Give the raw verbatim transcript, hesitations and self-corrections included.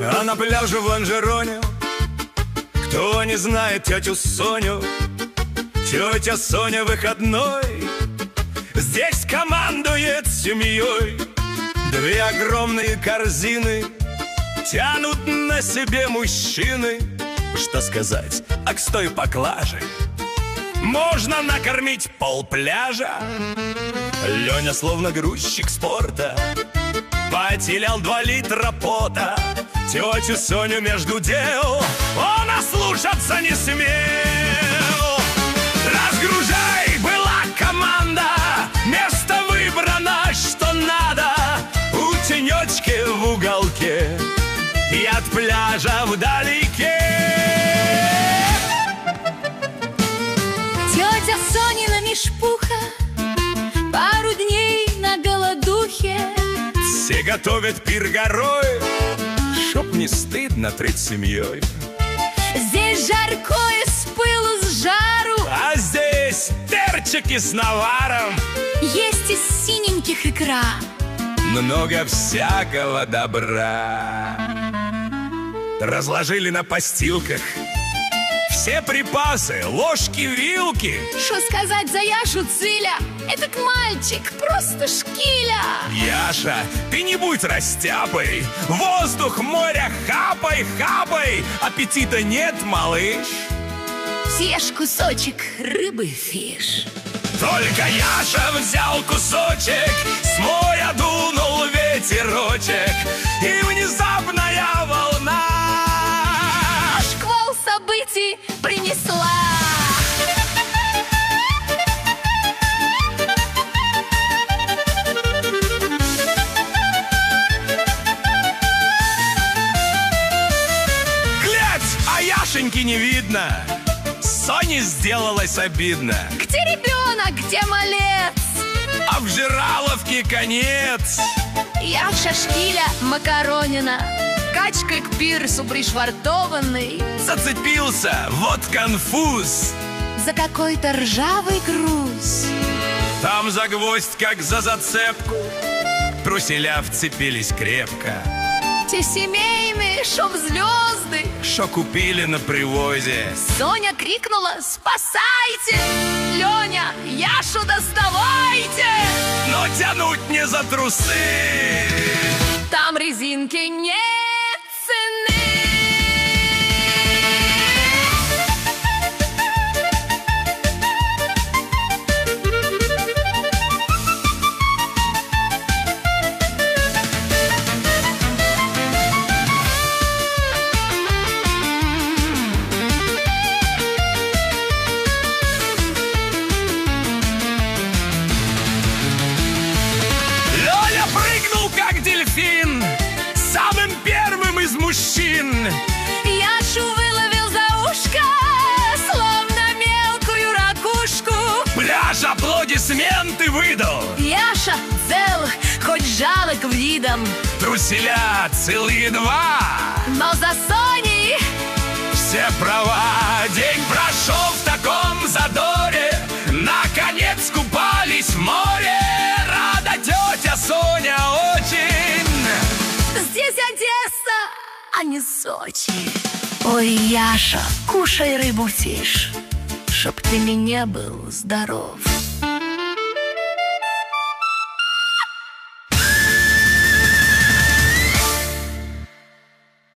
А на пляже в Ланжероне кто не знает тетю Соню? Тетя Соня выходной здесь командует семьей. Две огромные корзины тянут на себе мужчины. Что сказать, а к с той поклаже можно накормить полпляжа. Леня, словно грузчик спорта, потерял два литра пота. Тетю Соню между дел он ослушаться не смел. Разгружай, была команда, место выбрано, что надо. У тенечки в уголке и от пляжа вдалеке. Тетя Сонина мишпуха пару дней на голодухе. Все готовят пир горой, чтоб не стыдно пред семьей. Здесь жаркое с пылу с жару, А здесь перчики с наваром. есть из синеньких икра. Много всякого добра. Разложили на постилках все припасы, ложки, вилки. Что сказать за Яшу Циля? Этот мальчик просто шкиля. Яша, ты не будь растяпой. Воздух моря хапай, хапай. Аппетита нет, малыш. Съешь кусочек рыбы, фиш. Только Яша взял кусочек, с моря дунул ветерочек, и внезапная волна Шквал событий принесла. Глядь, а Яшеньки не видно. Соне сделалось обидно. Где ребенок, где малец? А в жираловке конец. Яша шкиля Макаронина качкой к пирсу пришвартованный Зацепился, вот конфуз. за какой-то ржавый груз. Там за гвоздь, как за зацепку, труселя вцепились крепко. Те семейные, шо в звезды. Шо купили на привозе. Соня крикнула: спасайте! Леня, Яшу доставайте! Но тянуть не за трусы. Там резинки нет цены. Леня прыгнул, как дельфин, самым первым из мужчин. Яшу выловил за ушко, словно мелкую ракушку. Пляж аплодисменты выдал. Яша цел, хоть жалок видом, Труселя целые два. но за Соней Все права. День прошел в таком задоре, наконец купались в море. Рада тетя Соня очень. здесь Одесса, а не Сочи. Ой, Яша, кушай рыбу, фиш, чтоб ты мне не был здоров.